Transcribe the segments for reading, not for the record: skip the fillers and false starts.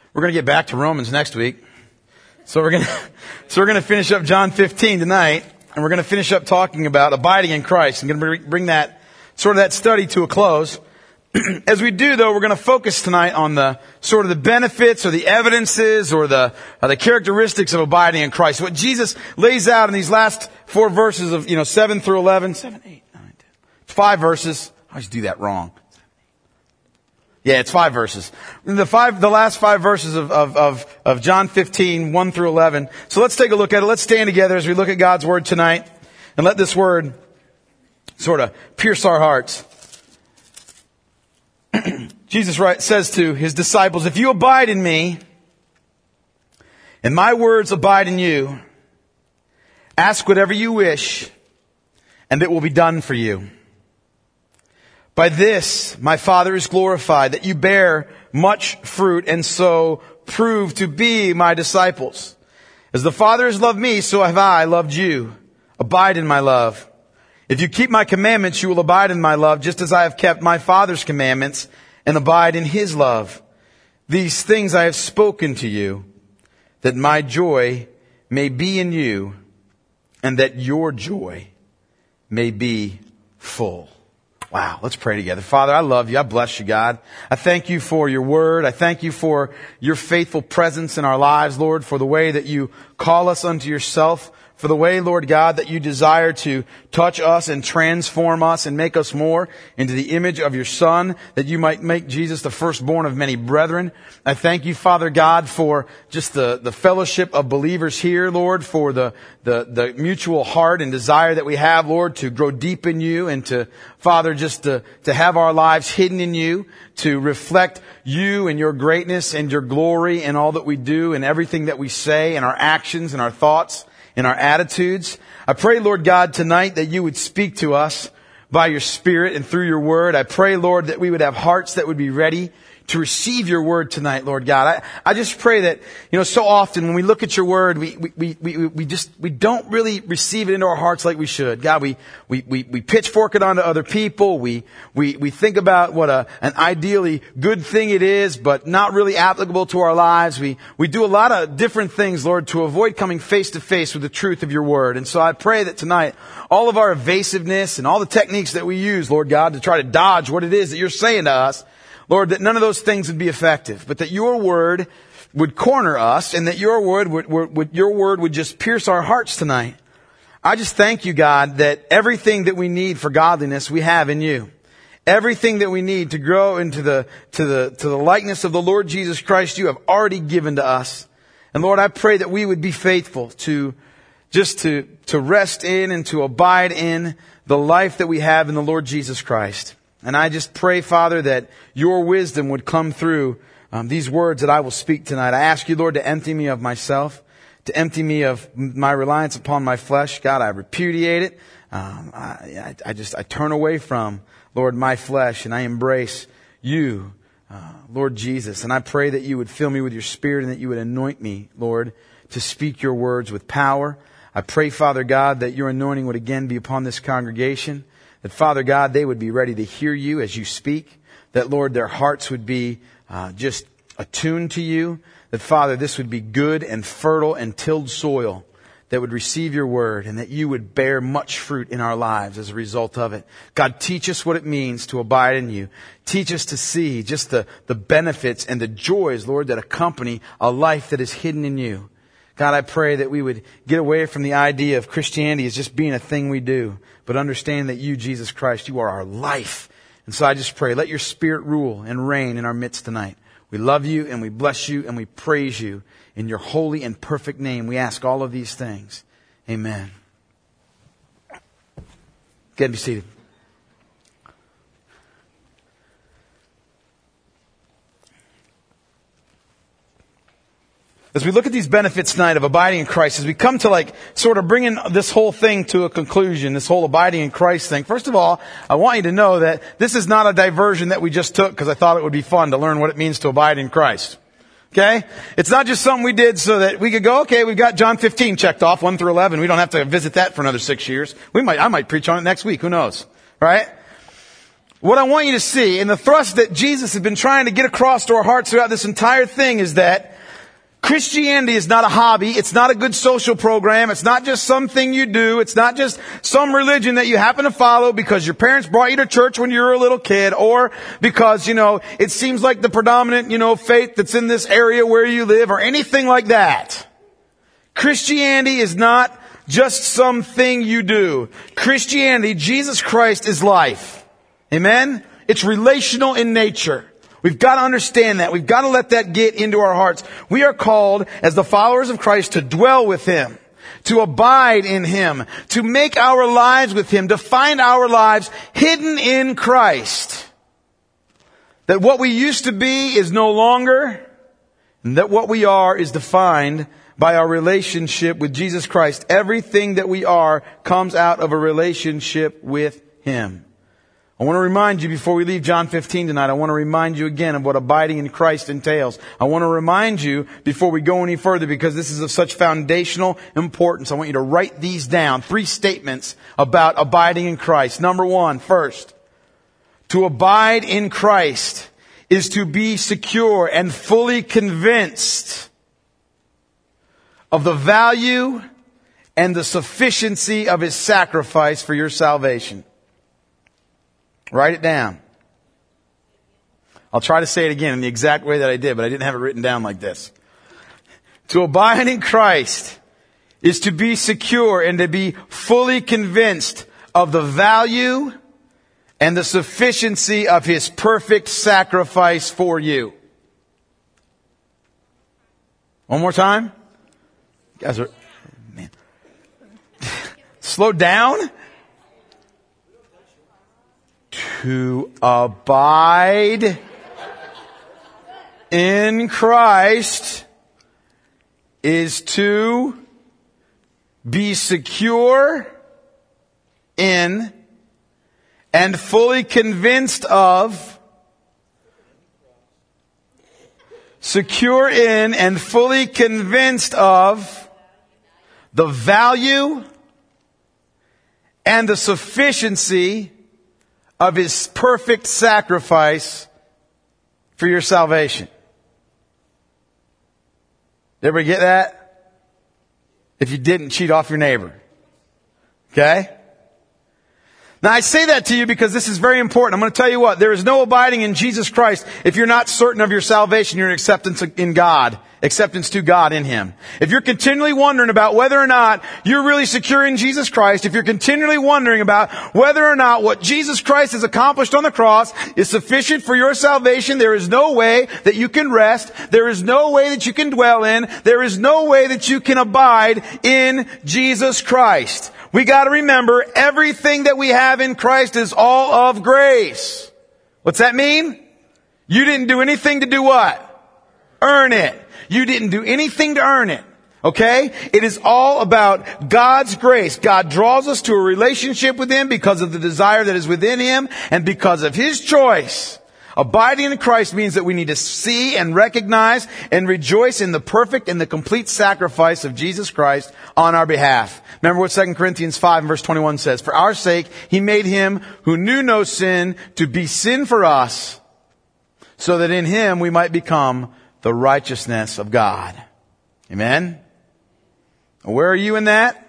We're going to get back to Romans next week. So we're going to finish up John 15 tonight, and we're going to finish up talking about abiding in Christ. I'm going to bring that study to a close. As we do, though, we're going to focus tonight on the sort of the benefits or the evidences or the characteristics of abiding in Christ. What Jesus lays out in these last 4 verses of 7 through 11, 7, 8, 9, 10, 5 verses. I always do that wrong. Yeah, it's 5 verses. The last 5 verses of John 15, 1 through 11. So let's take a look at it. Let's stand together as we look at God's Word tonight and let this Word sort of pierce our hearts. Jesus says to His disciples, "If you abide in me and my words abide in you, ask whatever you wish and it will be done for you. By this, my Father is glorified, that you bear much fruit and so prove to be my disciples. As the Father has loved me, so have I loved you. Abide in my love. If you keep my commandments, you will abide in my love, just as I have kept my Father's commandments and abide in His love. These things I have spoken to you, that my joy may be in you and that your joy may be full." Wow, let's pray together. Father, I love you. I bless you, God. I thank you for your word. I thank you for your faithful presence in our lives, Lord, for the way that you call us unto yourself, for the way, Lord God, that you desire to touch us and transform us and make us more into the image of your Son, that you might make Jesus the firstborn of many brethren. I thank you, Father God, for just the fellowship of believers here, Lord, for the mutual heart and desire that we have, Lord, to grow deep in you and to, Father, just to have our lives hidden in you, to reflect you and your greatness and your glory in all that we do and everything that we say and our actions and our thoughts and our attitudes. I pray, Lord God, tonight that you would speak to us by your Spirit and through your word. I pray, Lord, that we would have hearts that would be ready to receive your word tonight, Lord God. I just pray that, so often when we look at your word, we don't really receive it into our hearts like we should. God, we pitchfork it onto other people. We think about what an ideally good thing it is, but not really applicable to our lives. We do a lot of different things, Lord, to avoid coming face to face with the truth of your word. And so I pray that tonight, all of our evasiveness and all the techniques that we use, Lord God, to try to dodge what it is that you're saying to us, Lord, that none of those things would be effective, but that your word would corner us and that your word would just pierce our hearts tonight. I just thank you, God, that everything that we need for godliness we have in you. Everything that we need to grow into the likeness of the Lord Jesus Christ you have already given to us. And Lord, I pray that we would be faithful to rest in and to abide in the life that we have in the Lord Jesus Christ. And I just pray, Father, that your wisdom would come through these words that I will speak tonight. I ask you, Lord, to empty me of myself, to empty me of my reliance upon my flesh. God, I repudiate it. I turn away from, Lord, my flesh, and I embrace you, Lord Jesus. And I pray that you would fill me with your Spirit and that you would anoint me, Lord, to speak your words with power. I pray, Father God, that your anointing would again be upon this congregation. That, Father God, they would be ready to hear you as you speak. That, Lord, their hearts would be just attuned to you. That, Father, this would be good and fertile and tilled soil that would receive your word and that you would bear much fruit in our lives as a result of it. God, teach us what it means to abide in you. Teach us to see just the benefits and the joys, Lord, that accompany a life that is hidden in you. God, I pray that we would get away from the idea of Christianity as just being a thing we do, but understand that you, Jesus Christ, you are our life. And so I just pray, let your Spirit rule and reign in our midst tonight. We love you and we bless you and we praise you. In your holy and perfect name, we ask all of these things. Amen. Get and be seated. As we look at these benefits tonight of abiding in Christ, as we come to sort of bringing this whole thing to a conclusion, this whole abiding in Christ thing, first of all, I want you to know that this is not a diversion that we just took because I thought it would be fun to learn what it means to abide in Christ. Okay? It's not just something we did so that we could go, okay, we've got John 15 checked off, 1 through 11. We don't have to visit that for another 6 years. I might preach on it next week. Who knows? Right? what I want you to see, and the thrust that Jesus has been trying to get across to our hearts throughout this entire thing, is that Christianity is not a hobby. It's not a good social program. It's not just something you do. It's not just some religion that you happen to follow because your parents brought you to church when you were a little kid, or because, it seems like the predominant, faith that's in this area where you live, or anything like that. Christianity is not just something you do. Christianity, Jesus Christ, is life. Amen? It's relational in nature. We've got to understand that. We've got to let that get into our hearts. We are called, as the followers of Christ, to dwell with Him, to abide in Him, to make our lives with Him, to find our lives hidden in Christ. That what we used to be is no longer, and that what we are is defined by our relationship with Jesus Christ. Everything that we are comes out of a relationship with Him. I want to remind you before we leave John 15 tonight, I want to remind you again of what abiding in Christ entails. I want to remind you before we go any further, because this is of such foundational importance. I want you to write these down. 3 statements about abiding in Christ. Number 1, first, to abide in Christ is to be secure and fully convinced of the value and the sufficiency of His sacrifice for your salvation. Write it down. I'll try to say it again in the exact way that I did, but I didn't have it written down like this. To abide in Christ is to be secure and to be fully convinced of the value and the sufficiency of His perfect sacrifice for you. One more time. You guys are, man. Slow down. To abide in Christ is to be secure in and fully convinced of, secure in and fully convinced of the value and the sufficiency of His perfect sacrifice for your salvation. Did everybody get that? If you didn't, cheat off your neighbor. Okay? Now I say that to you because this is very important. I'm going to tell you what, there is no abiding in Jesus Christ if you're not certain of your salvation, your acceptance in God, acceptance to God in Him. If you're continually wondering about whether or not you're really secure in Jesus Christ, if you're continually wondering about whether or not what Jesus Christ has accomplished on the cross is sufficient for your salvation, there is no way that you can rest. There is no way that you can dwell in. There is no way that you can abide in Jesus Christ. We got to remember, everything that we have in Christ is all of grace. What's that mean? You didn't do anything to do what? Earn it. You didn't do anything to earn it. Okay? It is all about God's grace. God draws us to a relationship with Him because of the desire that is within Him and because of His choice. Abiding in Christ means that we need to see and recognize and rejoice in the perfect and the complete sacrifice of Jesus Christ on our behalf. Remember what 2 Corinthians 5 and verse 21 says. For our sake, He made Him who knew no sin to be sin for us, so that in Him we might become the righteousness of God. Amen? Where are you in that?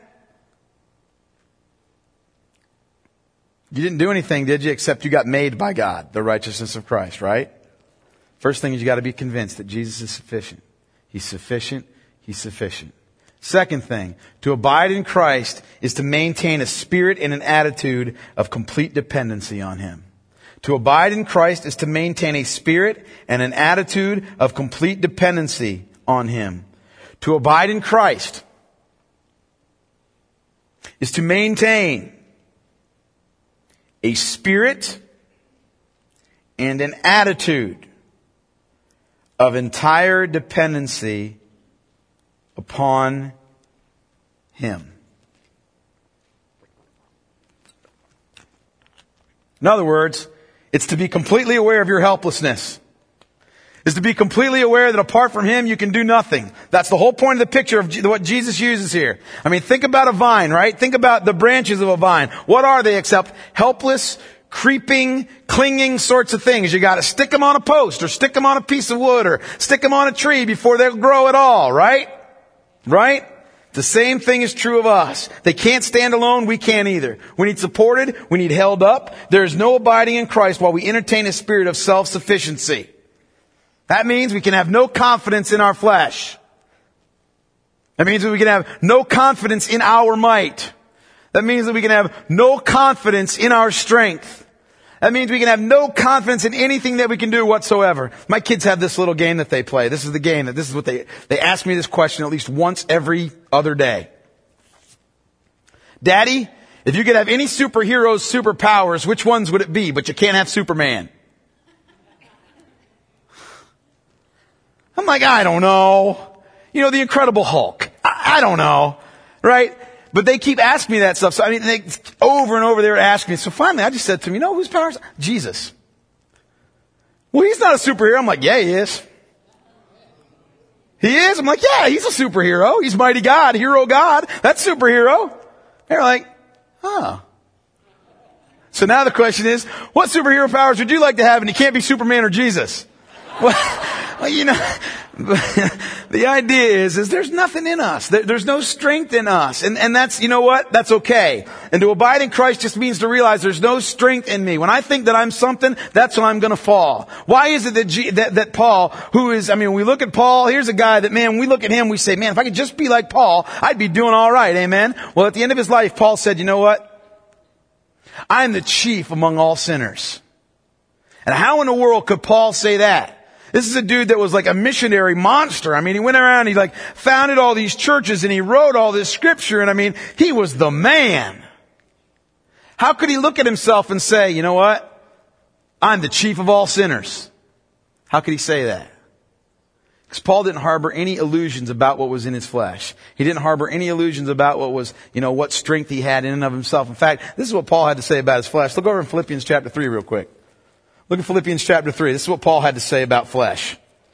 You didn't do anything, did you, except you got made by God, the righteousness of Christ, right? First thing is you got to be convinced that Jesus is sufficient. He's sufficient. He's sufficient. Second thing, to abide in Christ is to maintain a spirit and an attitude of complete dependency on Him. To abide in Christ is to maintain a spirit and an attitude of complete dependency on Him. To abide in Christ is to maintain a spirit and an attitude of entire dependency upon Him. In other words, it's to be completely aware of your helplessness. Is to be completely aware that apart from Him, you can do nothing. That's the whole point of the picture of what Jesus uses here. I mean, think about a vine, right? Think about the branches of a vine. What are they except helpless creeping, clinging sorts of things. You got to stick them on a post or stick them on a piece of wood or stick them on a tree before they'll grow at all, right? Right? The same thing is true of us. They can't stand alone. We can't either. We need supported. We need held up. There is no abiding in Christ while we entertain a spirit of self-sufficiency. That means we can have no confidence in our flesh. That means that we can have no confidence in our might. That means that we can have no confidence in our strength. That means we can have no confidence in anything that we can do whatsoever. My kids have this little game that they play. This is the game that this is what they ask me this question at least once every other day. Daddy, if you could have any superheroes' superpowers, which ones would it be? But you can't have Superman. I'm like, I don't know. You know, the Incredible Hulk. I don't know. Right? But they keep asking me that stuff. So, I mean, they, over and over they were asking me. So finally I just said to them, you know whose powers? Jesus. Well, he's not a superhero. I'm like, yeah, he is. He is? I'm like, yeah, he's a superhero. He's mighty God, hero God. That's superhero. They're like, huh. So now the question is, what superhero powers would you like to have? And you can't be Superman or Jesus. Well, you know, the idea is there's nothing in us. There's no strength in us. And that's, you know what? That's okay. And to abide in Christ just means to realize there's no strength in me. When I think that I'm something, that's when I'm going to fall. Why is it that Paul, who is, I mean, we look at Paul, here's a guy that, man, we look at him, we say, man, if I could just be like Paul, I'd be doing all right. Amen. Well, at the end of his life, Paul said, you know what? I'm the chief among all sinners. And how in the world could Paul say that? This is a dude that was like a missionary monster. I mean, he went around, he like founded all these churches and he wrote all this scripture. And I mean, he was the man. How could he look at himself and say, you know what? I'm the chief of all sinners. How could he say that? Because Paul didn't harbor any illusions about what was in his flesh. He didn't harbor any illusions about what was, you know, what strength he had in and of himself. In fact, this is what Paul had to say about his flesh. Look over in Philippians chapter 3 real quick. Look at Philippians chapter 3. This is what Paul had to say about flesh.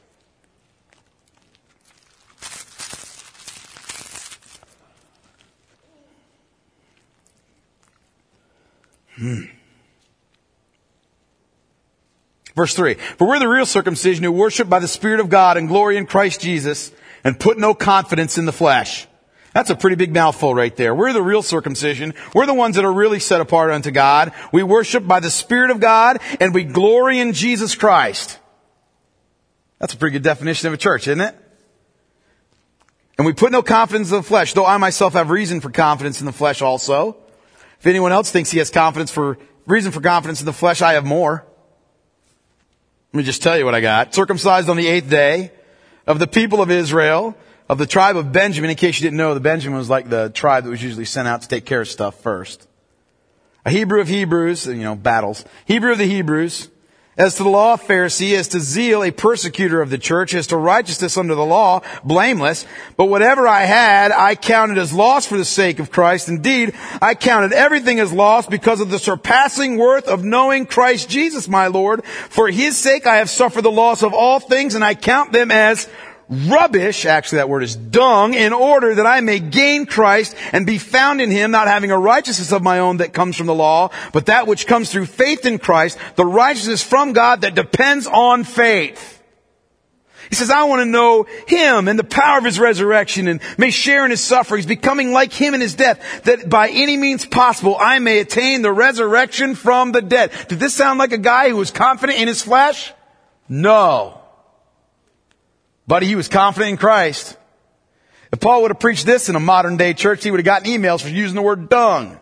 Verse 3. For we're the real circumcision who worship by the Spirit of God and glory in Christ Jesus and put no confidence in the flesh. That's a pretty big mouthful right there. We're the real circumcision. We're the ones that are really set apart unto God. We worship by the Spirit of God and we glory in Jesus Christ. That's a pretty good definition of a church, isn't it? And we put no confidence in the flesh, though I myself have reason for confidence in the flesh also. If anyone else thinks he has reason for confidence in the flesh, I have more. Let me just tell you what I got. Circumcised on the 8th day of the people of Israel, of the tribe of Benjamin. In case you didn't know, the Benjamin was like the tribe that was usually sent out to take care of stuff first. A Hebrew of Hebrews, you know, battles. Hebrew of the Hebrews. As to the law, a Pharisee. As to zeal, a persecutor of the church. As to righteousness under the law, blameless. But whatever I had, I counted as loss for the sake of Christ. Indeed, I counted everything as loss because of the surpassing worth of knowing Christ Jesus, my Lord. For his sake I have suffered the loss of all things, and I count them as rubbish, actually that word is dung, in order that I may gain Christ and be found in him, not having a righteousness of my own that comes from the law, but that which comes through faith in Christ, the righteousness from God that depends on faith. He says, I want to know him and the power of his resurrection and may share in his sufferings, becoming like him in his death, that by any means possible I may attain the resurrection from the dead. Did this sound like a guy who was confident in his flesh? No. But he was confident in Christ. If Paul would have preached this in a modern day church, he would have gotten emails for using the word dung.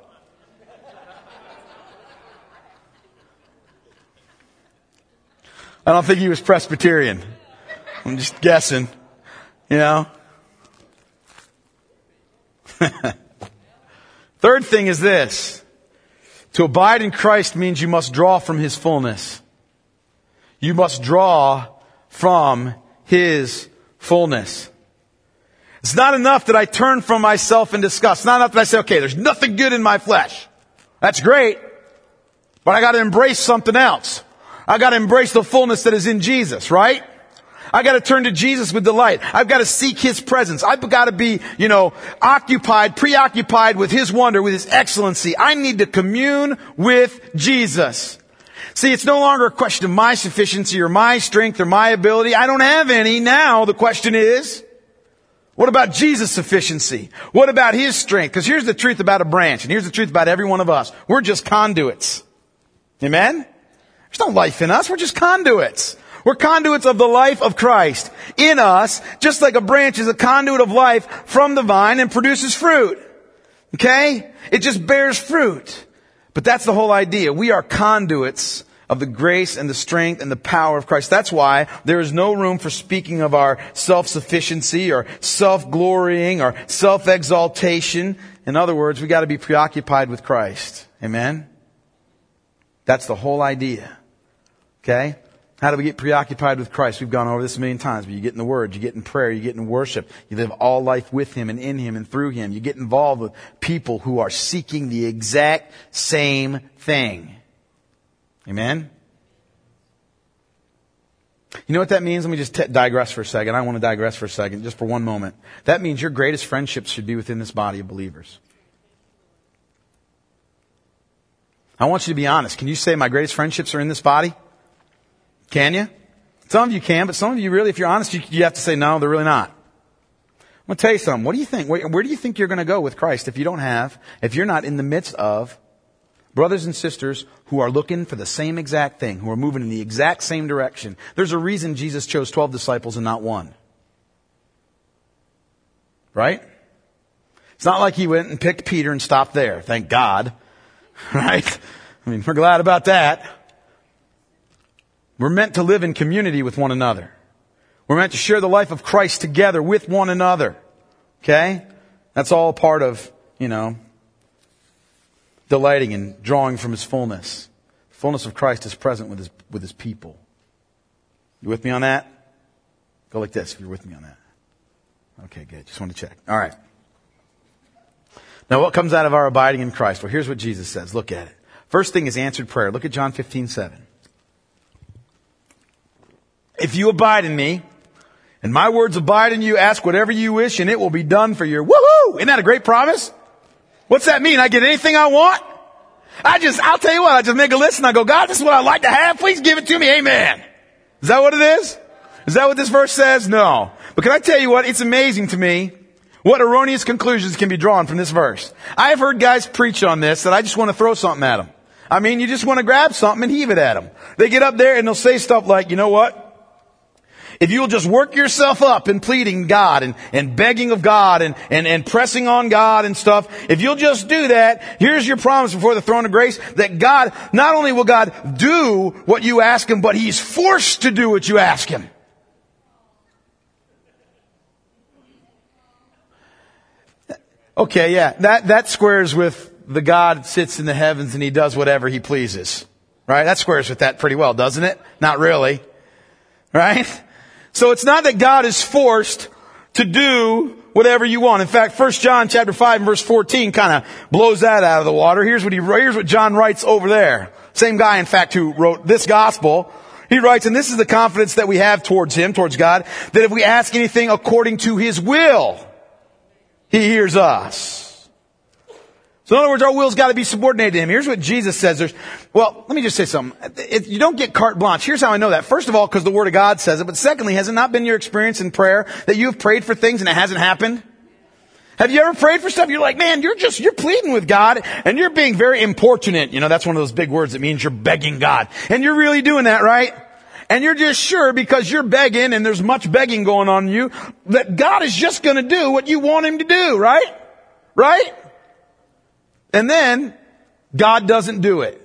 I don't think he was Presbyterian. I'm just guessing, you know. Third thing is this. To abide in Christ means you must draw from his fullness. You must draw from his fullness. It's not enough that I turn from myself in disgust. It's not enough that I say, okay, there's nothing good in my flesh. That's great. But I got to embrace something else. I got to embrace the fullness that is in Jesus, right? I got to turn to Jesus with delight. I've got to seek His presence. I've got to be, preoccupied with His wonder, with His excellency. I need to commune with Jesus. See, it's no longer a question of my sufficiency or my strength or my ability. I don't have any. Now the question is, what about Jesus' sufficiency? What about His strength? Because here's the truth about a branch, and here's the truth about every one of us. We're just conduits. Amen? There's no life in us. We're just conduits. We're conduits of the life of Christ in us, just like a branch is a conduit of life from the vine and produces fruit. Okay? It just bears fruit. But that's the whole idea. We are conduits of the grace and the strength and the power of Christ. That's why there is no room for speaking of our self-sufficiency or self-glorying or self-exaltation. In other words, we got to be preoccupied with Christ. Amen? That's the whole idea. Okay? How do we get preoccupied with Christ? We've gone over this a million times, but you get in the Word, you get in prayer, you get in worship, you live all life with Him and in Him and through Him. You get involved with people who are seeking the exact same thing. Amen? You know what that means? Let me just digress for a second. I want to digress for a second, just for one moment. That means your greatest friendships should be within this body of believers. I want you to be honest. Can you say my greatest friendships are in this body? Can you? Some of you can, but some of you really, if you're honest, you have to say, no, they're really not. I'm going to tell you something. What do you think? Where do you think you're going to go with Christ if you're not in the midst of brothers and sisters who are looking for the same exact thing, who are moving in the exact same direction? There's a reason Jesus chose 12 disciples and not one. Right? It's not like He went and picked Peter and stopped there. Thank God. Right? I mean, we're glad about that. We're meant to live in community with one another. We're meant to share the life of Christ together with one another. Okay? That's all part of, delighting and drawing from His fullness. The fullness of Christ is present with His people. You with me on that? Go like this if you're with me on that. Okay, good. Just want to check. All right. Now what comes out of our abiding in Christ? Well, here's what Jesus says. Look at it. First thing is answered prayer. Look at John 15:7. If you abide in me, and my words abide in you, ask whatever you wish, and it will be done for you. Woohoo! Isn't that a great promise? What's that mean? I get anything I want? I'll tell you what, I just make a list and I go, God, this is what I'd like to have. Please give it to me. Amen. Is that what it is? Is that what this verse says? No. But can I tell you what? It's amazing to me what erroneous conclusions can be drawn from this verse. I have heard guys preach on this that I just want to throw something at them. I mean, you just want to grab something and heave it at them. They get up there and they'll say stuff like, you know what? If you'll just work yourself up in pleading God and begging of God and pressing on God and stuff, if you'll just do that, here's your promise before the throne of grace that God, not only will God do what you ask Him, but He's forced to do what you ask Him. Okay, yeah, that squares with the God sits in the heavens and He does whatever He pleases. Right? That squares with that pretty well, doesn't it? Not really. Right? So it's not that God is forced to do whatever you want. In fact, 1 John chapter 5 and verse 14 kind of blows that out of the water. Here's what John writes over there. Same guy, in fact, who wrote this gospel. He writes, and this is the confidence that we have towards Him, towards God, that if we ask anything according to His will, He hears us. So in other words, our will's got to be subordinated to Him. Here's what Jesus says. Let me just say something. You don't get carte blanche. Here's how I know that. First of all, because the Word of God says it. But secondly, has it not been your experience in prayer that you have prayed for things and it hasn't happened? Have you ever prayed for stuff? You're like, man, you're pleading with God and you're being very importunate. That's one of those big words that means you're begging God. And you're really doing that, right? And you're just sure because you're begging and there's much begging going on in you that God is just going to do what you want Him to do, right? Right? And then, God doesn't do it.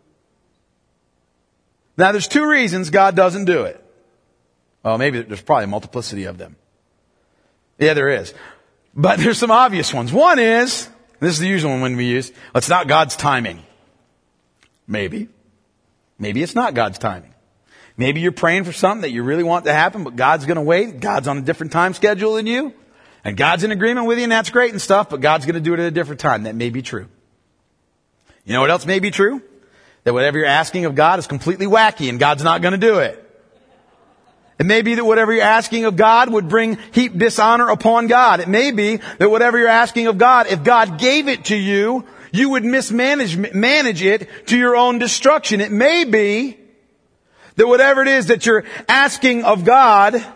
Now there's two reasons God doesn't do it. Well, maybe there's probably a multiplicity of them. Yeah, there is. But there's some obvious ones. One is, this is the usual one we use, it's not God's timing. Maybe. Maybe it's not God's timing. Maybe you're praying for something that you really want to happen, but God's going to wait. God's on a different time schedule than you. And God's in agreement with you, and that's great and stuff, but God's going to do it at a different time. That may be true. You know what else may be true? That whatever you're asking of God is completely wacky and God's not going to do it. It may be that whatever you're asking of God would heap dishonor upon God. It may be that whatever you're asking of God, if God gave it to you, you would manage it to your own destruction. It may be that whatever it is that you're asking of God,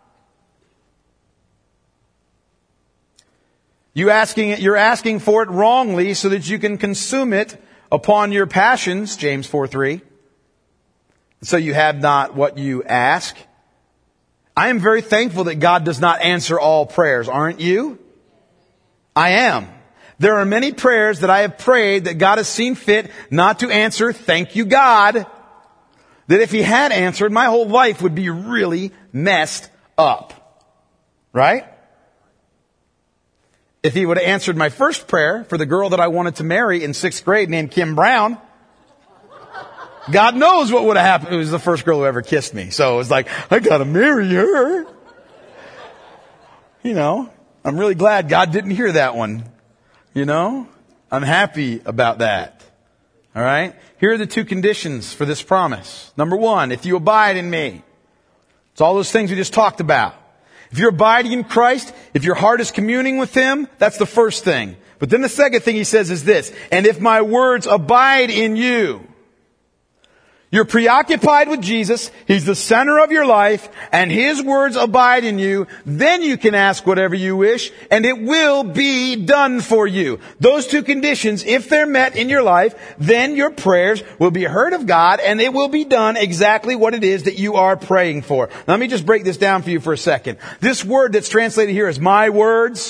you're asking for it wrongly so that you can consume it upon your passions, James 4:3. So you have not what you ask. I am very thankful that God does not answer all prayers, aren't you? I am. There are many prayers that I have prayed that God has seen fit not to answer, thank you God, that if He had answered, my whole life would be really messed up. Right? If He would have answered my first prayer for the girl that I wanted to marry in 6th grade named Kim Brown, God knows what would have happened. It was the first girl who ever kissed me. So it was like, I gotta marry her. You know, I'm really glad God didn't hear that one. You know, I'm happy about that. All right. Here are the 2 conditions for this promise. Number 1, if you abide in me. It's all those things we just talked about. If you're abiding in Christ, if your heart is communing with Him, that's the first thing. But then the second thing He says is this, and if my words abide in you. You're preoccupied with Jesus. He's the center of your life, and His words abide in you. Then you can ask whatever you wish, and it will be done for you. Those 2 conditions, if they're met in your life, then your prayers will be heard of God, and it will be done exactly what it is that you are praying for. Now, let me just break this down for you for a second. This word that's translated here as my words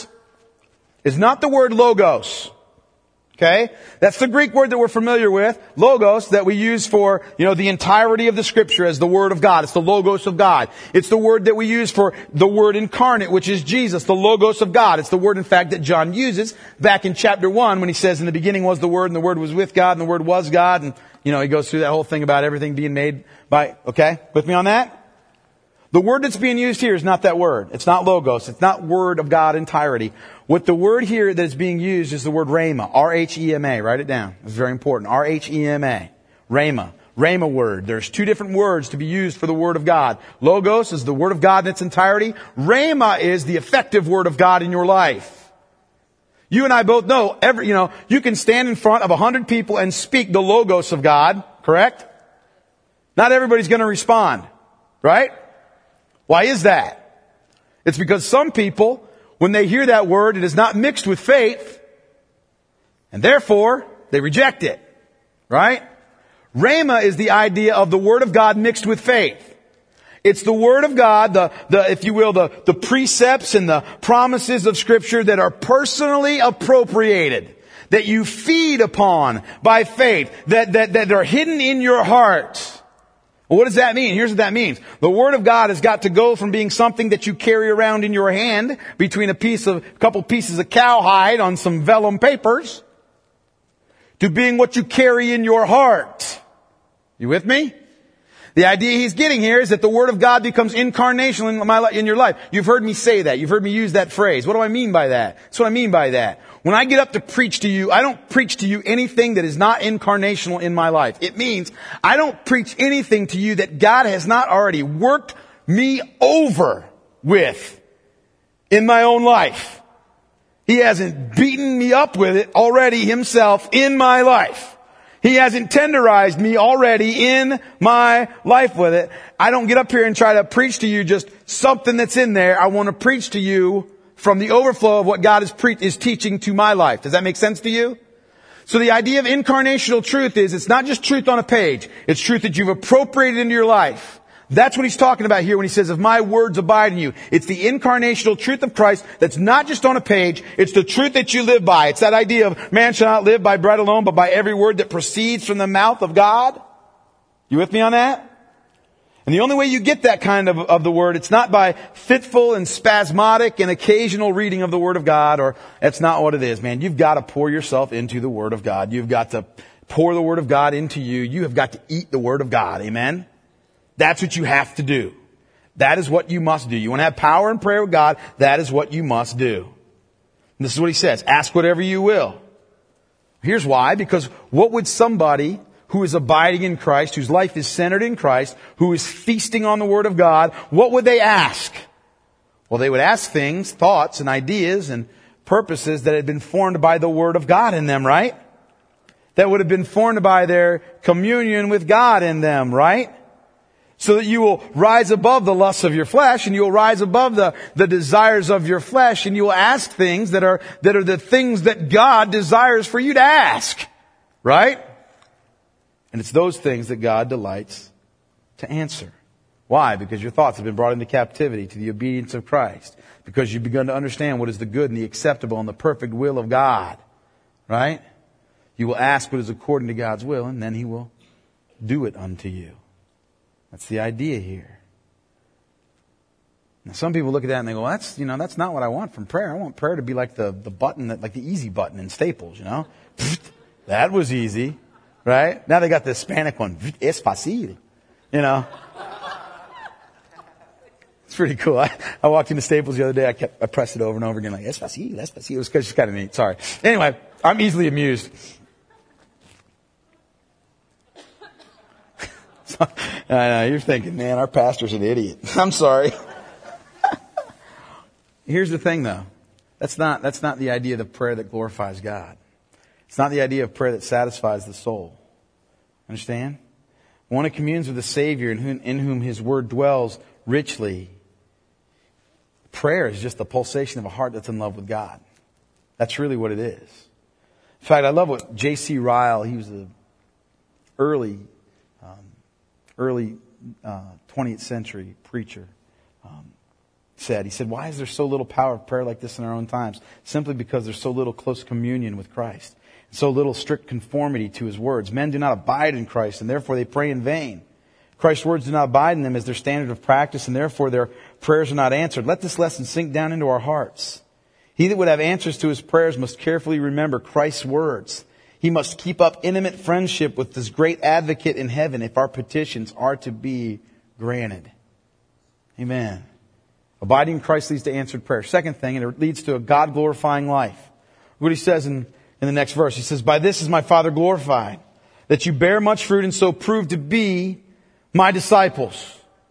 is not the word logos. Okay? That's the Greek word that we're familiar with, logos, that we use for, the entirety of the Scripture as the Word of God. It's the logos of God. It's the word that we use for the Word incarnate, which is Jesus, the logos of God. It's the word, in fact, that John uses back in chapter 1 when he says, in the beginning was the Word, and the Word was with God, and the Word was God. And, he goes through that whole thing about everything being made okay? With me on that? The word that's being used here is not that word. It's not logos. It's not Word of God entirety. What the word here that is being used is the word rhema. R-H-E-M-A. Write it down. It's very important. R-H-E-M-A. Rhema. Rhema word. There's 2 different words to be used for the Word of God. Logos is the Word of God in its entirety. Rhema is the effective Word of God in your life. You and I both know, you can stand in front of 100 people and speak the logos of God, correct? Not everybody's going to respond, right? Why is that? It's because some people, when they hear that word, it is not mixed with faith, and therefore, they reject it. Right? Rhema is the idea of the Word of God mixed with faith. It's the Word of God, the precepts and the promises of Scripture that are personally appropriated, that you feed upon by faith, that are hidden in your heart. Well, what does that mean? Here's what that means. The Word of God has got to go from being something that you carry around in your hand between a couple pieces of cowhide on some vellum papers to being what you carry in your heart. You with me? The idea he's getting here is that the Word of God becomes incarnational in your life. You've heard me say that. You've heard me use that phrase. What do I mean by that? That's what I mean by that. When I get up to preach to you, I don't preach to you anything that is not incarnational in my life. It means I don't preach anything to you that God has not already worked me over with in my own life. He hasn't beaten me up with it already Himself in my life. He hasn't tenderized me already in my life with it. I don't get up here and try to preach to you just something that's in there. I want to preach to you from the overflow of what God is teaching to my life. Does that make sense to you? So the idea of incarnational truth is it's not just truth on a page. It's truth that you've appropriated into your life. That's what he's talking about here when he says, if my words abide in you. It's the incarnational truth of Christ that's not just on a page. It's the truth that you live by. It's that idea of man shall not live by bread alone, but by every word that proceeds from the mouth of God. You with me on that? And the only way you get that kind of the Word, it's not by fitful and spasmodic and occasional reading of the Word of God, or that's not what it is, man. You've got to pour yourself into the Word of God. You've got to pour the Word of God into you. You have got to eat the Word of God. Amen? That's what you have to do. That is what you must do. You want to have power and prayer with God, that is what you must do. And this is what he says. Ask whatever you will. Here's why. Because what would somebody who is abiding in Christ, whose life is centered in Christ, who is feasting on the Word of God, what would they ask? Well, they would ask things, thoughts and ideas and purposes that had been formed by the Word of God in them, right? That would have been formed by their communion with God in them, right? So that you will rise above the lusts of your flesh, and you will rise above the desires of your flesh, and you will ask things that are the things that God desires for you to ask. Right? And it's those things that God delights to answer. Why? Because your thoughts have been brought into captivity to the obedience of Christ. Because you've begun to understand what is the good and the acceptable and the perfect will of God. Right? You will ask what is according to God's will, and then He will do it unto you. That's the idea here. Now, some people look at that and they go, well, that's not what I want from prayer. I want prayer to be like the button, like the easy button in Staples, That was easy, right? Now they got the Hispanic one. Es fácil, It's pretty cool. I walked into Staples the other day. I pressed it over and over again, like, es fácil, es fácil. It was just kind of neat. Sorry. Anyway, I'm easily amused. I know, you're thinking, man, our pastor's an idiot. I'm sorry. Here's the thing, though. That's not the idea of the prayer that glorifies God. It's not the idea of prayer that satisfies the soul. Understand? One who communes with the Savior in whom His Word dwells richly. Prayer is just the pulsation of a heart that's in love with God. That's really what it is. In fact, I love what J.C. Ryle, he was the early 20th century preacher, said. He said, why is there so little power of prayer like this in our own times? Simply because there's so little close communion with Christ. So little strict conformity to His words. Men do not abide in Christ, and therefore they pray in vain. Christ's words do not abide in them as their standard of practice, and therefore their prayers are not answered. Let this lesson sink down into our hearts. He that would have answers to his prayers must carefully remember Christ's words. He must keep up intimate friendship with this great advocate in heaven if our petitions are to be granted. Amen. Abiding in Christ leads to answered prayer. Second thing, and it leads to a God-glorifying life. What he says in the next verse. He says, by this is my Father glorified, that you bear much fruit and so prove to be my disciples.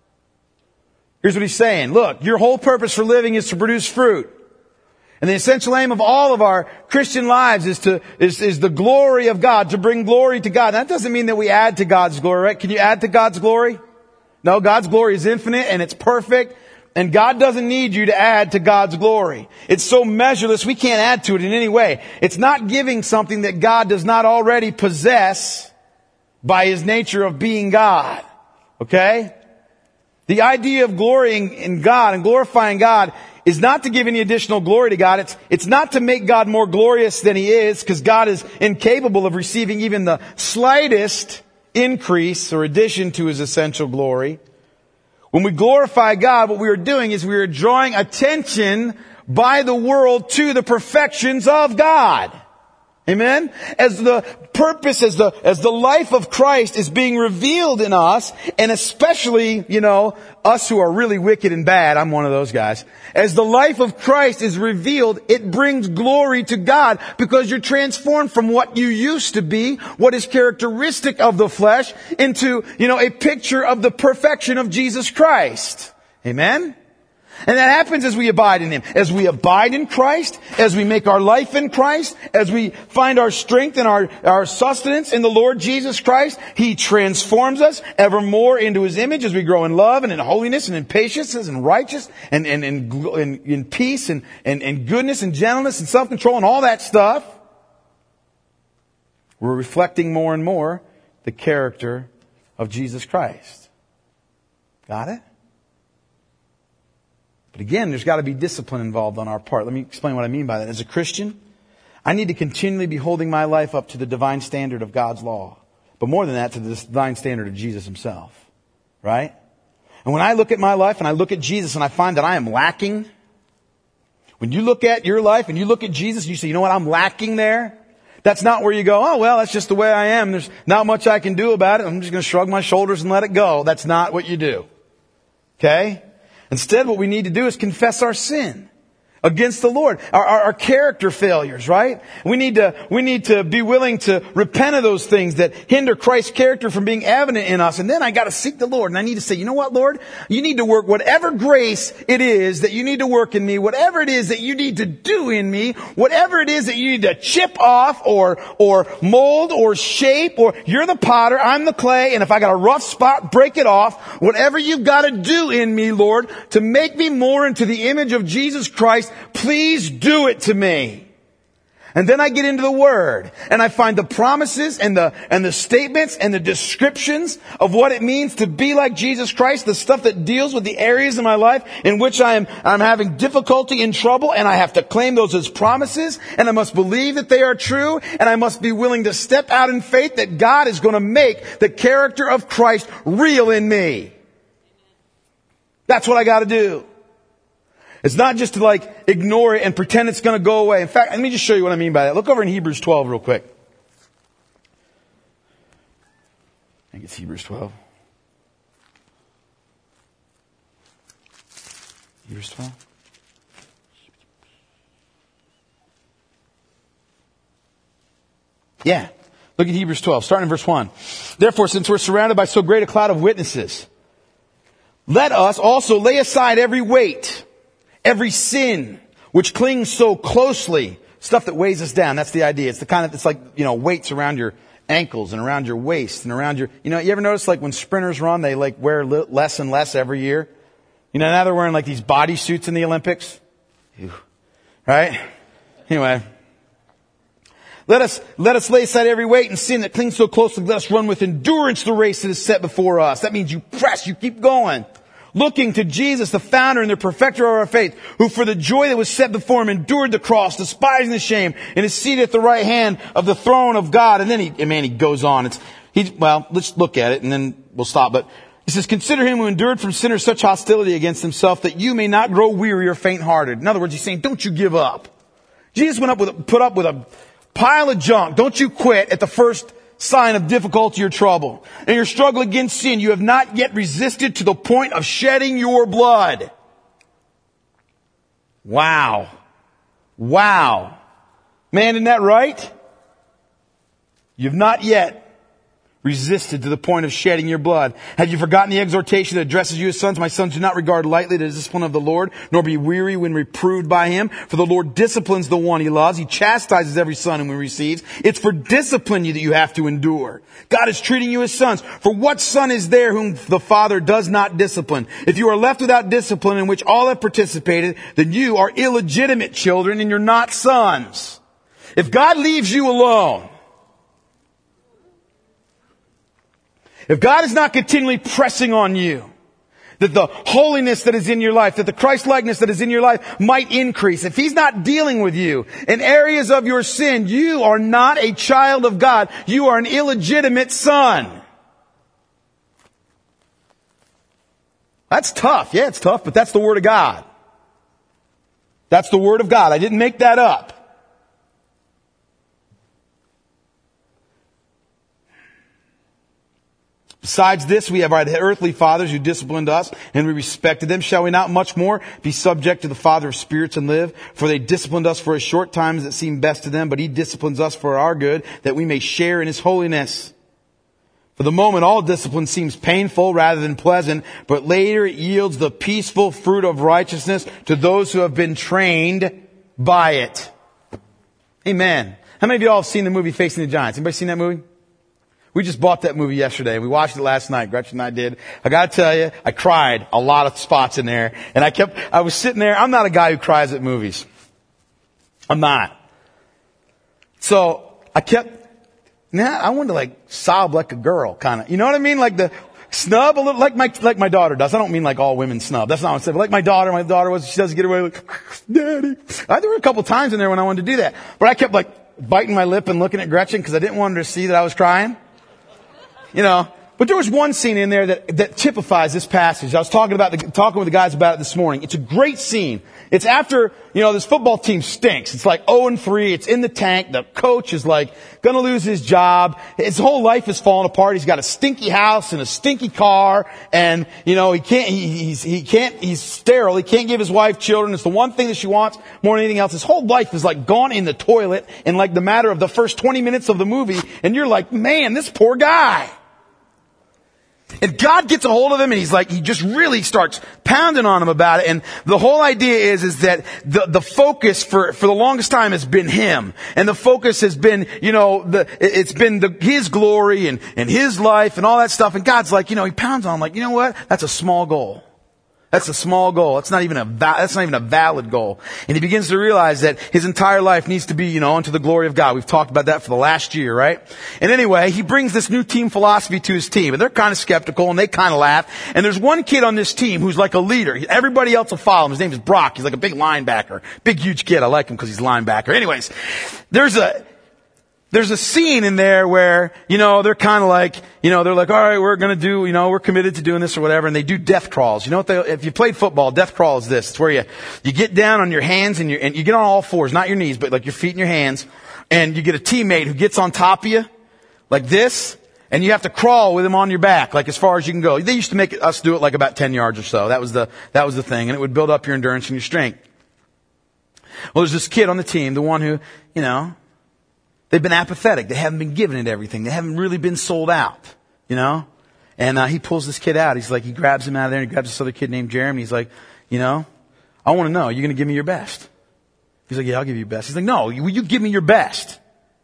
Here's what he's saying. Look, your whole purpose for living is to produce fruit. And the essential aim of all of our Christian lives is the glory of God, to bring glory to God. That doesn't mean that we add to God's glory, right? Can you add to God's glory? No, God's glory is infinite and it's perfect. And God doesn't need you to add to God's glory. It's so measureless, we can't add to it in any way. It's not giving something that God does not already possess by His nature of being God. Okay? The idea of glorying in God and glorifying God is not to give any additional glory to God. It's not to make God more glorious than He is, because God is incapable of receiving even the slightest increase or addition to His essential glory. When we glorify God, what we are doing is we are drawing attention by the world to the perfections of God. Amen? As the purpose, as the life of Christ is being revealed in us, and especially, us who are really wicked and bad, I'm one of those guys. As the life of Christ is revealed, it brings glory to God because you're transformed from what you used to be, what is characteristic of the flesh, into, a picture of the perfection of Jesus Christ. Amen? And that happens as we abide in Him. As we abide in Christ, as we make our life in Christ, as we find our strength and our sustenance in the Lord Jesus Christ, He transforms us evermore into His image as we grow in love and in holiness and in patience and righteousness and in peace and goodness and gentleness and self-control and all that stuff. We're reflecting more and more the character of Jesus Christ. Got it? But again, there's got to be discipline involved on our part. Let me explain what I mean by that. As a Christian, I need to continually be holding my life up to the divine standard of God's law. But more than that, to the divine standard of Jesus Himself. Right? And when I look at my life and I look at Jesus and I find that I am lacking, when you look at your life and you look at Jesus and you say, you know what, I'm lacking there. That's not where you go, oh well, that's just the way I am. There's not much I can do about it. I'm just going to shrug my shoulders and let it go. That's not what you do. Okay? Instead, what we need to do is confess our sin. against the Lord. Our character failures, right? We need to be willing to repent of those things that hinder Christ's character from being evident in us. And then I got to seek the Lord. And I need to say, you know what, Lord? You need to work whatever grace it is that you need to work in me, whatever it is that you need to do in me, whatever it is that you need to chip off or mold or shape, or you're the potter, I'm the clay, and if I got a rough spot, break it off. Whatever you've got to do in me, Lord, to make me more into the image of Jesus Christ, please do it to me. And then I get into the Word, and I find the promises and the statements and the descriptions of what it means to be like Jesus Christ, the stuff that deals with the areas in my life in which I'm having difficulty and trouble, and I have to claim those as promises, and I must believe that they are true, and I must be willing to step out in faith that God is going to make the character of Christ real in me. That's what I got to do. It's not just to ignore it and pretend it's going to go away. In fact, let me just show you what I mean by that. Look over in Hebrews 12 real quick. I think it's Hebrews 12. Hebrews 12. Yeah. Look at Hebrews 12, starting in verse 1. Therefore, since we're surrounded by so great a cloud of witnesses, let us also lay aside every weight, every sin which clings so closely, stuff that weighs us down. That's the idea. It's the kind of, it's like, weights around your ankles and around your waist and around your, you ever notice when sprinters run, they wear less and less every year? Now they're wearing these body suits in the Olympics. Right? Anyway. Let us lay aside every weight and sin that clings so closely. Let us run with endurance the race that is set before us. That means you press, you keep going. Looking to Jesus, the founder and the perfecter of our faith, who for the joy that was set before him endured the cross, despising the shame, and is seated at the right hand of the throne of God. And then he goes on. Let's look at it and then we'll stop. But he says, consider him who endured from sinners such hostility against himself that you may not grow weary or faint-hearted. In other words, he's saying, don't you give up. Jesus put up with a pile of junk. Don't you quit at the first sign of difficulty or trouble. In your struggle against sin, you have not yet resisted to the point of shedding your blood. Wow. Man, isn't that right? You've not yet resisted to the point of shedding your blood. Have you forgotten the exhortation that addresses you as sons? My sons, do not regard lightly the discipline of the Lord, nor be weary when reproved by him. For the Lord disciplines the one he loves. He chastises every son whom he receives. It's for discipline that you have to endure. God is treating you as sons. For what son is there whom the Father does not discipline? If you are left without discipline in which all have participated, then you are illegitimate children and you're not sons. If God leaves you alone, if God is not continually pressing on you, that the holiness that is in your life, that the Christ-likeness that is in your life might increase, if he's not dealing with you in areas of your sin, you are not a child of God. You are an illegitimate son. That's tough. Yeah, it's tough, but that's the Word of God. That's the Word of God. I didn't make that up. Besides this, we have our earthly fathers who disciplined us, and we respected them. Shall we not much more be subject to the Father of spirits and live? For they disciplined us for a short time as it seemed best to them, but he disciplines us for our good, that we may share in his holiness. For the moment, all discipline seems painful rather than pleasant, but later it yields the peaceful fruit of righteousness to those who have been trained by it. Amen. How many of you all have seen the movie Facing the Giants? Anybody seen that movie? We just bought that movie yesterday. We watched it last night. Gretchen and I did. I gotta tell you, I cried a lot of spots in there. And I was sitting there. I'm not a guy who cries at movies. I'm not. So I wanted to sob like a girl, kind of. You know what I mean? Like the snub a little, like my daughter does. I don't mean like all women snub. That's not what I'm saying. But like my daughter she doesn't get away with, Daddy. There were a couple times in there when I wanted to do that. But I kept biting my lip and looking at Gretchen because I didn't want her to see that I was crying. But there was one scene in there that typifies this passage. I was talking with the guys about it this morning. It's a great scene. It's after, this football team stinks. It's like 0-3. It's in the tank. The coach is like gonna lose his job. His whole life is falling apart. He's got a stinky house and a stinky car. And, he's sterile. He can't give his wife children. It's the one thing that she wants more than anything else. His whole life is like gone in the toilet in like the matter of the first 20 minutes of the movie. And you're like, man, this poor guy. And God gets a hold of him and he just really starts pounding on him about it. And the whole idea is that the focus for the longest time has been him. And the focus has been, it's been his glory and his life and all that stuff. And God's like, he pounds on him like, you know what? That's a small goal. That's a small goal. That's not even a valid goal. And he begins to realize that his entire life needs to be, unto the glory of God. We've talked about that for the last year, right? And anyway, he brings this new team philosophy to his team. And they're kind of skeptical and they kind of laugh. And there's one kid on this team who's like a leader. Everybody else will follow him. His name is Brock. He's like a big linebacker. Big, huge kid. I like him because he's a linebacker. Anyways, there's a scene in there where, they're kind of like, they're like, all right, we're going to do, we're committed to doing this or whatever. And they do death crawls. If you played football, death crawl is this. It's where you get down on your hands and you get on all fours, not your knees, but like your feet and your hands. And you get a teammate who gets on top of you like this. And you have to crawl with him on your back, like as far as you can go. They used to make us do it like about 10 yards or so. That was the thing. And it would build up your endurance and your strength. Well, there's this kid on the team, the one who, they've been apathetic. They haven't been given it everything. They haven't really been sold out, And he pulls this kid out. He's like, he grabs him out of there and he grabs this other kid named Jeremy. He's like, I want to know, you're going to give me your best? He's like, yeah, I'll give you your best. He's like, no, will you give me your best?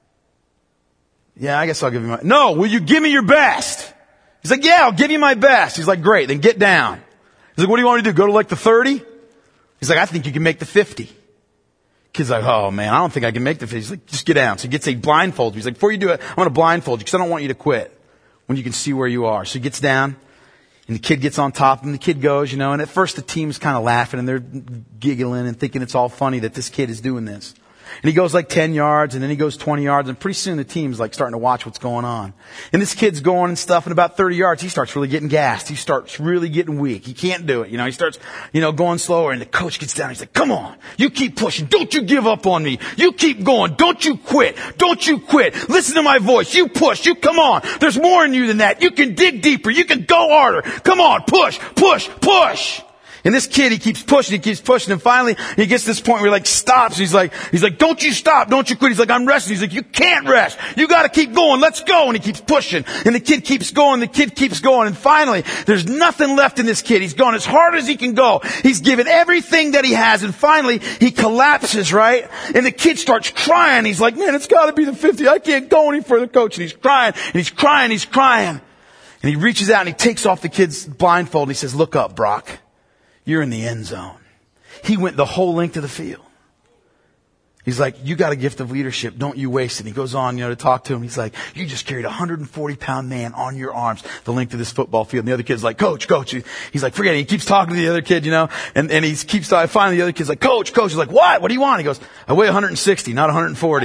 Yeah, I guess I'll give you no, will you give me your best? He's like, yeah, I'll give you my best. He's like, great, then get down. He's like, what do you want me to do? Go to like the 30? He's like, I think you can make the 50. Kid's like, oh man, I don't think I can make the 50. He's like, just get down. So he gets a blindfold. He's like, before you do it, I'm going to blindfold you because I don't want you to quit when you can see where you are. So he gets down and the kid gets on top of him. The kid goes, and at first the team's kind of laughing and they're giggling and thinking it's all funny that this kid is doing this. And he goes like 10 yards and then he goes 20 yards and pretty soon the team's like starting to watch what's going on. And this kid's going and stuff and about 30 yards he starts really getting gassed. He starts really getting weak. He can't do it. He starts, going slower and the coach gets down. He's like, come on. You keep pushing. Don't you give up on me. You keep going. Don't you quit. Don't you quit. Listen to my voice. You push. You come on. There's more in you than that. You can dig deeper. You can go harder. Come on. Push, push, push. And this kid, he keeps pushing, and finally he gets to this point where he like stops. He's like, don't you stop, don't you quit. He's like, I'm resting. He's like, you can't rest. You gotta keep going. Let's go. And he keeps pushing. And the kid keeps going, And finally, there's nothing left in this kid. He's gone as hard as he can go. He's given everything that he has. And finally, he collapses, right? And the kid starts crying. He's like, man, it's gotta be the 50. I can't go any further, coach. And he's crying, and he's crying, and he's crying. And he reaches out and he takes off the kid's blindfold and he says, look up, Brock. You're in the end zone. He went the whole length of the field. He's like, you got a gift of leadership. Don't you waste it. And he goes on, to talk to him. He's like, you just carried a 140-pound man on your arms the length of this football field. And the other kid's like, coach. He's like, forget it. He keeps talking to the other kid, and he keeps talking. Finally, the other kid's like, coach. He's like, what? What do you want? He goes, I weigh 160, not 140.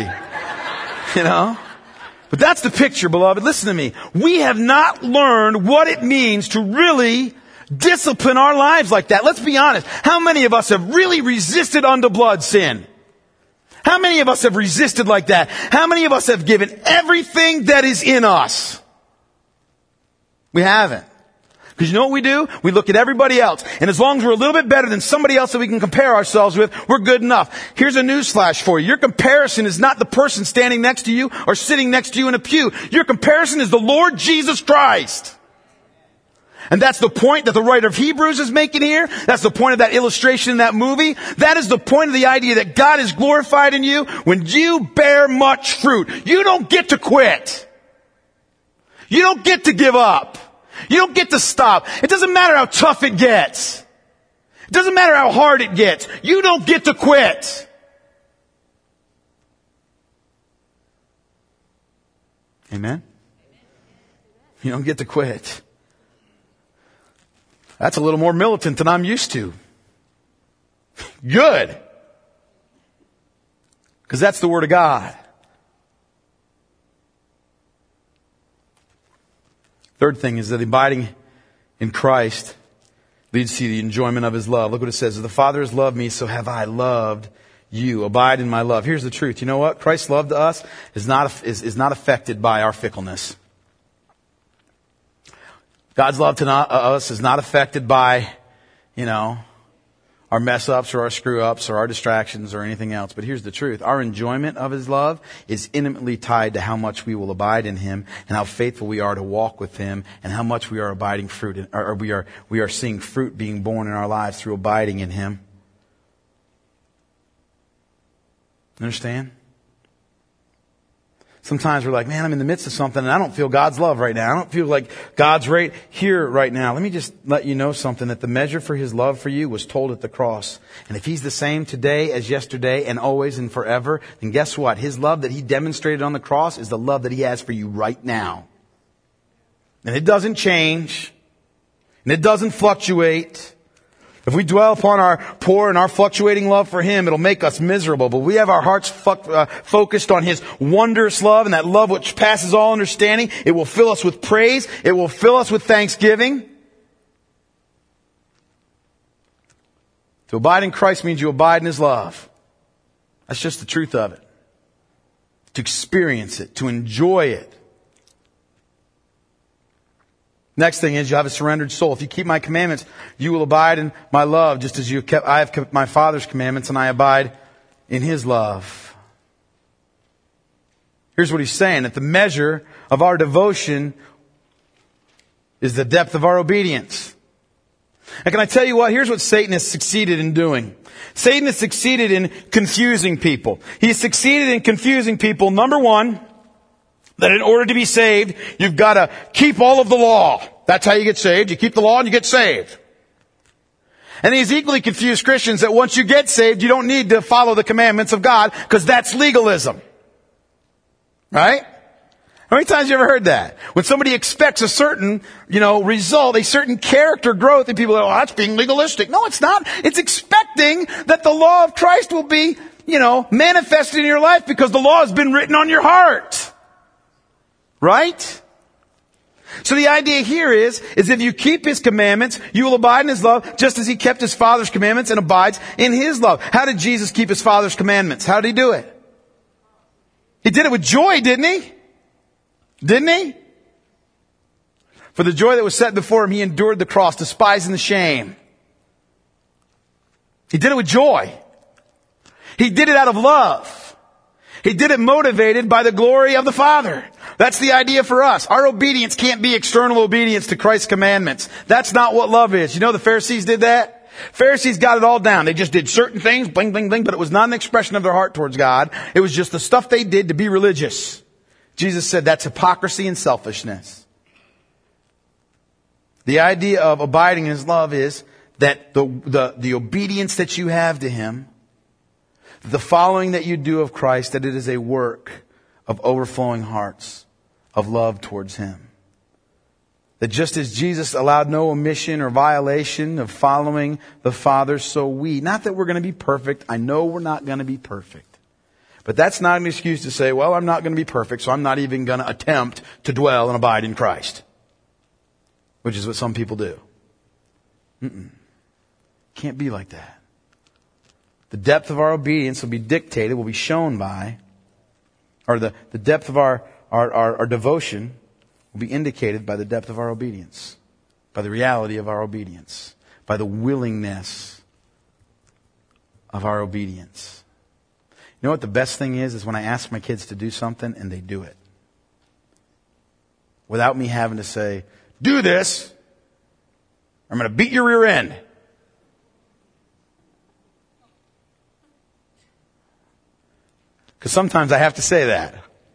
But that's the picture, beloved. Listen to me. We have not learned what it means to really discipline our lives like that. Let's be honest. How many of us have really resisted unto blood sin? How many of us have resisted like that? How many of us have given everything that is in us? We haven't. Because you know what we do? We look at everybody else. And as long as we're a little bit better than somebody else that we can compare ourselves with, we're good enough. Here's a newsflash for you. Your comparison is not the person standing next to you or sitting next to you in a pew. Your comparison is the Lord Jesus Christ. And that's the point that the writer of Hebrews is making here. That's the point of that illustration in that movie. That is the point of the idea that God is glorified in you when you bear much fruit. You don't get to quit. You don't get to give up. You don't get to stop. It doesn't matter how tough it gets. It doesn't matter how hard it gets. You don't get to quit. Amen? You don't get to quit. That's a little more militant than I'm used to. Good. Because that's the Word of God. Third thing is that abiding in Christ leads to the enjoyment of His love. Look what it says. The Father has loved me, so have I loved you. Abide in my love. Here's the truth. You know what? Christ's love to us is not affected by our fickleness. God's love to us is not affected by, our mess ups or our screw ups or our distractions or anything else. But here's the truth. Our enjoyment of His love is intimately tied to how much we will abide in Him and how faithful we are to walk with Him and how much we are abiding fruit, or we are seeing fruit being born in our lives through abiding in Him. Understand? Sometimes we're like, man, I'm in the midst of something and I don't feel God's love right now. I don't feel like God's right here right now. Let me just let you know something, that the measure for His love for you was told at the cross. And if He's the same today as yesterday and always and forever, then guess what? His love that He demonstrated on the cross is the love that He has for you right now. And it doesn't change. And it doesn't fluctuate. If we dwell upon our poor and our fluctuating love for Him, it'll make us miserable. But we have our hearts focused on His wondrous love, and that love which passes all understanding. It will fill us with praise. It will fill us with thanksgiving. To abide in Christ means you abide in His love. That's just the truth of it. To experience it, to enjoy it. Next thing is you have a surrendered soul. If you keep my commandments, you will abide in my love, just as I have kept my Father's commandments, and I abide in His love. Here's what He's saying, that the measure of our devotion is the depth of our obedience. And can I tell you what? Here's what Satan has succeeded in doing. Satan has succeeded in confusing people. He has succeeded in confusing people, number one, that in order to be saved, you've got to keep all of the law. That's how you get saved. You keep the law and you get saved. And he's equally confused Christians that once you get saved, you don't need to follow the commandments of God, because that's legalism. Right? How many times have you ever heard that? When somebody expects a certain, result, a certain character growth, and people go, that's being legalistic. No, it's not. It's expecting that the law of Christ will be, manifested in your life because the law has been written on your heart. Right? So the idea here is if you keep His commandments, you will abide in His love, just as He kept His Father's commandments and abides in His love. How did Jesus keep His Father's commandments? How did He do it? He did it with joy, didn't He? Didn't He? For the joy that was set before Him, He endured the cross, despising the shame. He did it with joy. He did it out of love. He did it motivated by the glory of the Father. That's the idea for us. Our obedience can't be external obedience to Christ's commandments. That's not what love is. You know the Pharisees did that? Pharisees got it all down. They just did certain things, bling, bling, bling, but it was not an expression of their heart towards God. It was just the stuff they did to be religious. Jesus said that's hypocrisy and selfishness. The idea of abiding in His love is that the obedience that you have to Him, the following that you do of Christ, that it is a work of overflowing hearts of love towards Him. That just as Jesus allowed no omission or violation of following the Father, so we, not that we're going to be perfect. I know we're not going to be perfect. But that's not an excuse to say, well, I'm not going to be perfect, so I'm not even going to attempt to dwell and abide in Christ. Which is what some people do. Can't be like that. The depth of our obedience will be dictated, will be shown by, or the depth of our devotion will be indicated by the depth of our obedience, by the reality of our obedience, by the willingness of our obedience. You know what the best thing is when I ask my kids to do something and they do it. Without me having to say, do this, or I'm going to beat your rear end. Because sometimes I have to say that.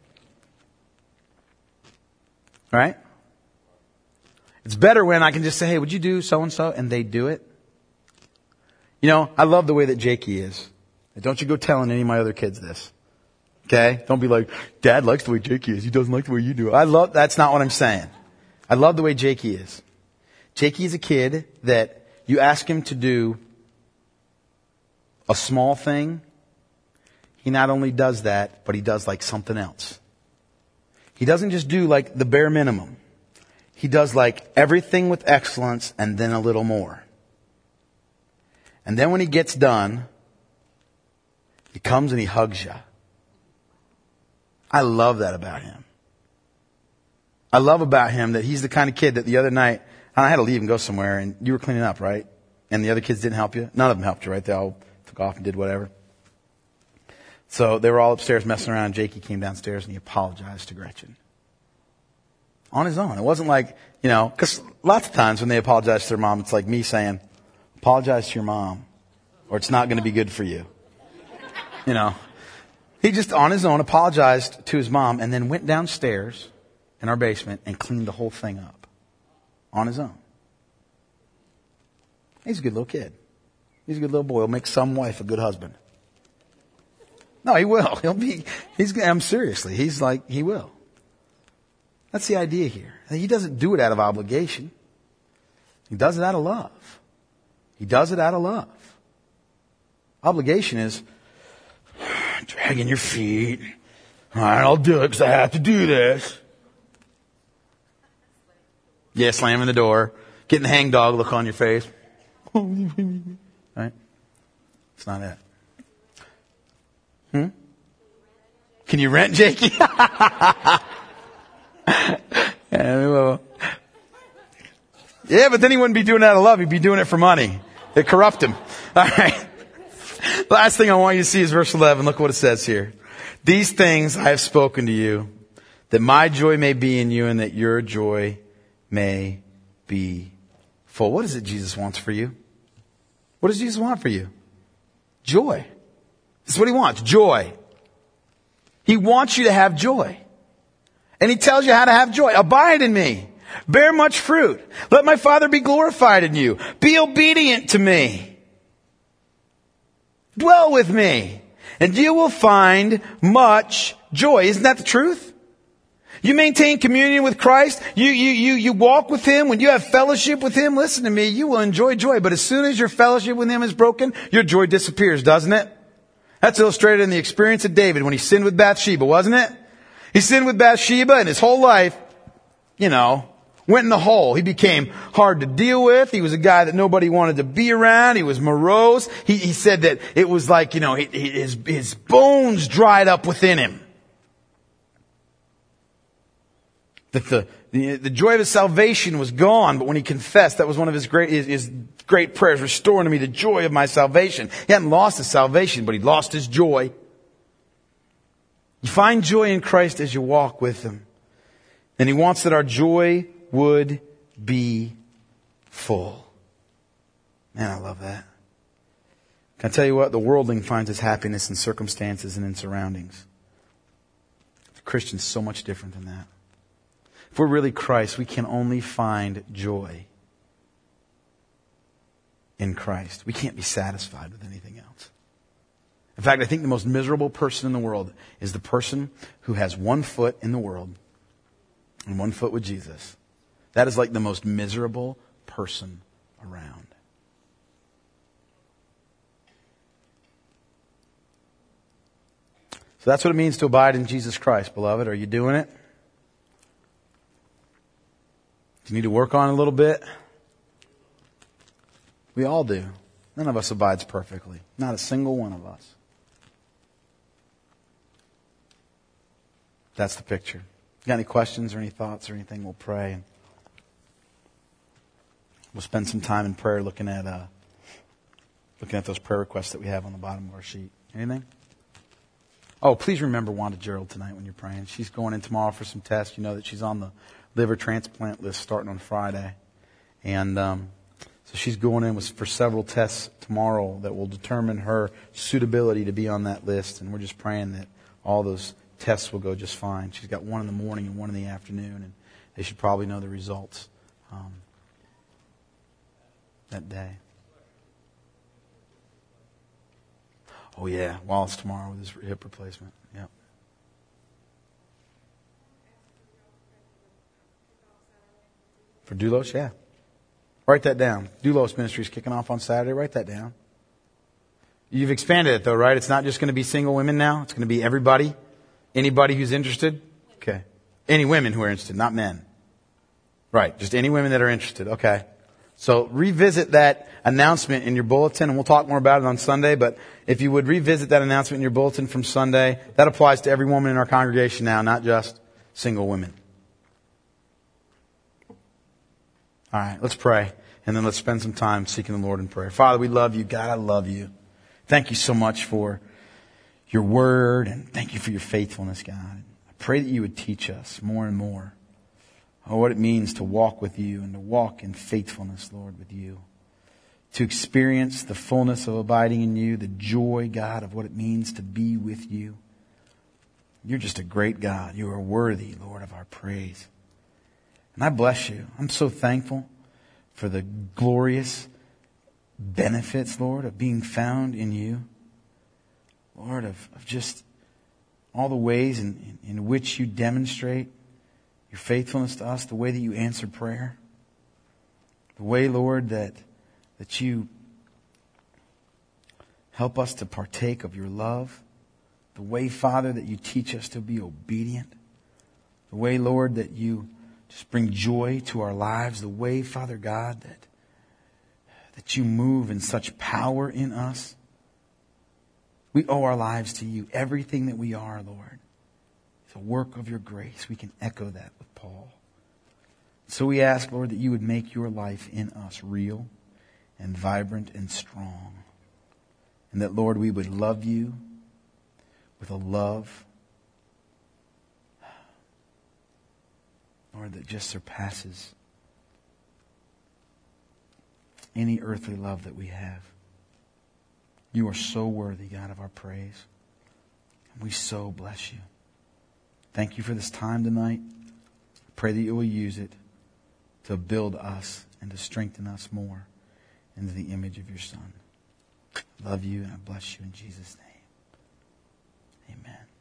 Right? It's better when I can just say, hey, would you do so-and-so? And they do it. I love the way that Jakey is. Don't you go telling any of my other kids this. Okay? Don't be like, Dad likes the way Jakey is. He doesn't like the way you do it. That's not what I'm saying. I love the way Jakey is. Jakey is a kid that you ask him to do a small thing. He not only does that, but he does like something else. He doesn't just do like the bare minimum. he does like everything with excellence and then a little more. And then when he gets done, he comes and he hugs you. I love that about him. I love about him that he's the kind of kid that the other night, I had to leave and go somewhere, and you were cleaning up, right? And the other kids didn't help you? None of them helped you, right? They all took off and did whatever. So they were all upstairs messing around. Jakey came downstairs and he apologized to Gretchen. On his own. It wasn't like, because lots of times when they apologize to their mom, it's like me saying, apologize to your mom, or it's not going to be good for you. He just on his own apologized to his mom and then went downstairs in our basement and cleaned the whole thing up. On his own. He's a good little kid. He's a good little boy. He'll make some wife a good husband. No, he will. Seriously. He will. That's the idea here. He doesn't do it out of obligation. He does it out of love. He does it out of love. Obligation is dragging your feet. All right, I'll do it because I have to do this. Yeah, slamming the door. Getting the hangdog look on your face. Right? It's not it. Can you rent, Jakey? Yeah, but then he wouldn't be doing it out of love. He'd be doing it for money. It'd corrupt him. All right. Last thing I want you to see is verse 11. Look what it says here. These things I have spoken to you, that my joy may be in you and that your joy may be full. What is it Jesus wants for you? What does Jesus want for you? Joy. That's what he wants. Joy. He wants you to have joy. And he tells you how to have joy. Abide in me. Bear much fruit. Let my Father be glorified in you. Be obedient to me. Dwell with me. And you will find much joy. Isn't that the truth? You maintain communion with Christ. You walk with Him. When you have fellowship with Him, listen to me, you will enjoy joy. But as soon as your fellowship with Him is broken, your joy disappears, doesn't it? That's illustrated in the experience of David when he sinned with Bathsheba, wasn't it? He sinned with Bathsheba and his whole life, went in the hole. He became hard to deal with. He was a guy that nobody wanted to be around. He was morose. He said that it was like, his bones dried up within him. That the joy of his salvation was gone, but when he confessed, that was one of his great prayers, restore unto me the joy of my salvation. He hadn't lost his salvation, but he lost his joy. You find joy in Christ as you walk with Him. And He wants that our joy would be full. Man, I love that. Can I tell you what? The worldling finds his happiness in circumstances and in surroundings. The Christian's so much different than that. If we're really Christ, we can only find joy in Christ. We can't be satisfied with anything else. In fact, I think the most miserable person in the world is the person who has one foot in the world and one foot with Jesus. That is like the most miserable person around. So that's what it means to abide in Jesus Christ, beloved. Are you doing it? Do you need to work on it a little bit? We all do. None of us abides perfectly. Not a single one of us. That's the picture. Got any questions or any thoughts or anything? We'll pray. And we'll spend some time in prayer looking at those prayer requests that we have on the bottom of our sheet. Anything? Oh, please remember Wanda Gerald tonight when you're praying. She's going in tomorrow for some tests. You know that she's on the liver transplant list starting on Friday. And so she's going in for several tests tomorrow that will determine her suitability to be on that list. And we're just praying that all those tests will go just fine. She's got one in the morning and one in the afternoon, and they should probably know the results that day. Oh yeah, Wallace tomorrow with his hip replacement. Yep. For Doulos, yeah. Write that down. Doulos Ministries kicking off on Saturday. Write that down. You've expanded it though, right? It's not just going to be single women now. It's going to be everybody. Anybody who's interested? Okay. Any women who are interested, not men. Right. Just any women that are interested. Okay. So revisit that announcement in your bulletin, and we'll talk more about it on Sunday, but if you would revisit that announcement in your bulletin from Sunday, that applies to every woman in our congregation now, not just single women. All right, let's pray, and then let's spend some time seeking the Lord in prayer. Father, we love you. God, I love you. Thank you so much for your word, and thank you for your faithfulness, God. I pray that you would teach us more and more what it means to walk with you and to walk in faithfulness, Lord, with you. To experience the fullness of abiding in you, the joy, God, of what it means to be with you. You're just a great God. You are worthy, Lord, of our praise. And I bless you. I'm so thankful for the glorious benefits, Lord, of being found in you. Lord, of just all the ways in which you demonstrate your faithfulness to us, the way that you answer prayer. The way, Lord, that you help us to partake of your love. The way, Father, that you teach us to be obedient. The way, Lord, that you just bring joy to our lives. The way, Father God, that you move in such power in us. We owe our lives to you. Everything that we are, Lord, is a work of your grace. We can echo that with Paul. So we ask, Lord, that you would make your life in us real and vibrant and strong. And that, Lord, we would love you with a love, Lord, that just surpasses any earthly love that we have. You are so worthy, God, of our praise. And we so bless you. Thank you for this time tonight. I pray that you will use it to build us and to strengthen us more into the image of your Son. I love you and I bless you in Jesus' name. Amen.